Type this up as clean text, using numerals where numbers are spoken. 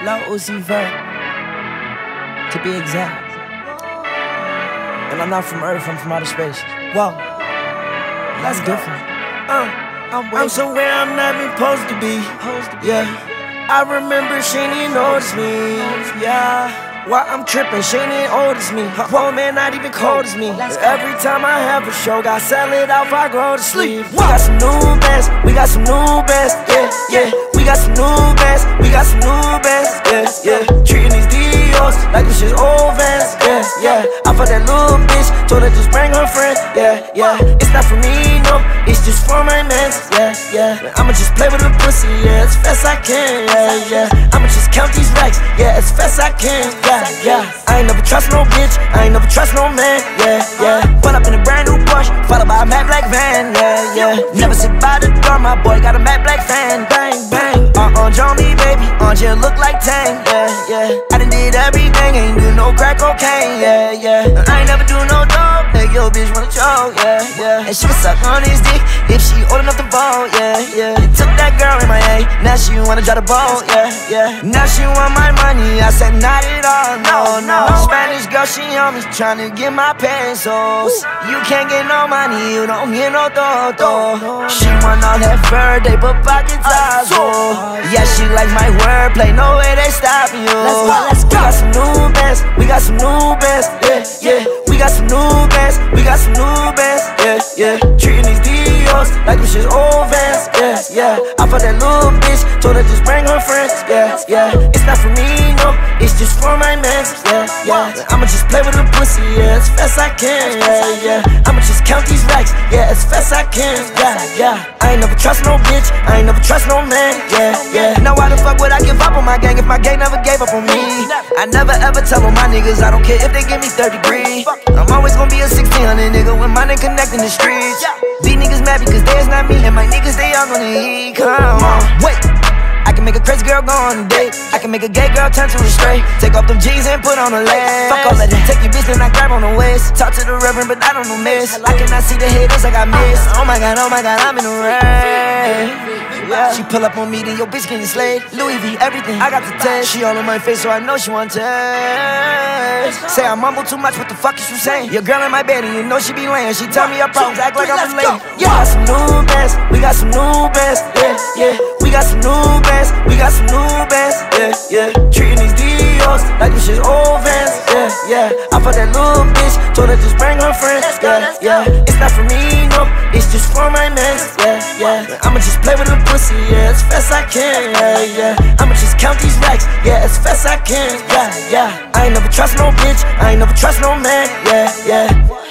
Lil Uzi Vert, to be exact. And I'm not from Earth, I'm from outer space. Whoa, that's different. I'm somewhere I'm not supposed to be. Yeah, I remember she didn't notice me. Yeah. Why I'm trippin', she ain't old as me. Her poor man not even cold as me. Every time I have a show, got sell it out if I go to sleep. We got some new bands, we got some new bands, yeah, yeah. We got some new bands, we got some new bands, yeah, yeah. Treating these DOs like this shit old vans, yeah, yeah. I fucked that little bitch, told her just bring her friend, yeah, yeah. It's not for me, no, it's just for my mans, yeah, yeah. I'ma just play with the pussy, yeah, as fast I can, yeah, yeah. I'ma just count these racks, yeah, as fast I can, yeah. Yeah, I ain't never trust no bitch, I ain't never trust no man, yeah, yeah. Pull up in a brand new Porsche, followed by a matte black van, yeah, yeah. Never sit by the door, my boy got a matte black fan, bang, bang. Join me, baby, just look like Tang, yeah, yeah. I done did everything, ain't do no crack cocaine, yeah, yeah. I ain't never do no dope, make your bitch wanna choke, yeah, yeah. And she can suck on his dick if she old enough to vote, yeah, yeah. Took that girl in my A, now she wanna drive the boat, yeah, yeah. Now she want my money, I said not at all, no, no. Spanish girl, she on me, tryna get my pesos. You can't get no money, you don't get no todo. She want all that verde, but pockets are full. Yeah, she like my wordplay, no way they stop you. Let's go. We got some new bands, we got some new bands, yeah, yeah. We got some new bands, we got some new bands, yeah, yeah. Treating these DOs like this shit old vans, yeah, yeah. I fucked that little bitch, told her just bring her friends, yeah, yeah. It's not for me, no, it's just for my mans, yeah, yeah. I'ma just play with the pussy, yeah, as fast I can, yeah, yeah. I'ma just count these racks, yeah, as fast I can, yeah, yeah. I ain't never trust no bitch, I ain't never trust no man, yeah, yeah. Now why the fuck would I give up on my gang if my gang never gave up on me? I never ever tell on my niggas, I don't care if they give me 3rd degree. I'm always gonna be a 1600 nigga when my nigga connect in the streets. These niggas mad because theirs not me, and my niggas they all gonna eat. Come on, wait. I can make a crazy girl go on a date. I can make a gay girl turn to a straight. Take off them jeans and put on a lace. Fuck all of that, take your bitch and I grab on the waist. Talk to the reverend but I don't know miss. I cannot see the haters like I miss. Oh my god, I'm in the rain. Yeah. She pull up on me, then your bitch getting slayed. Louis V, everything, I got the taste. She all on my face, so I know she want to taste. Say I mumble too much, what the fuck is you saying? Your girl in my bed and you know she be laying. She tell me her problems, act like I'm late. Yeah, we got some new bands, we got some new bands, yeah, yeah. We got some new bands, we got some new bands, yeah, yeah. Treating these DOs like this shit old vans, yeah, yeah. I fucked that little bitch, told her just bring her friends, yeah, yeah. It's not for me, no, it's just for my mans, yeah, yeah. I'ma just play with the pussy, yeah, as fast I can, yeah, yeah. I'ma just count these racks, yeah, as fast I can, yeah, yeah. I ain't never trust no bitch, I ain't never trust no man, yeah, yeah.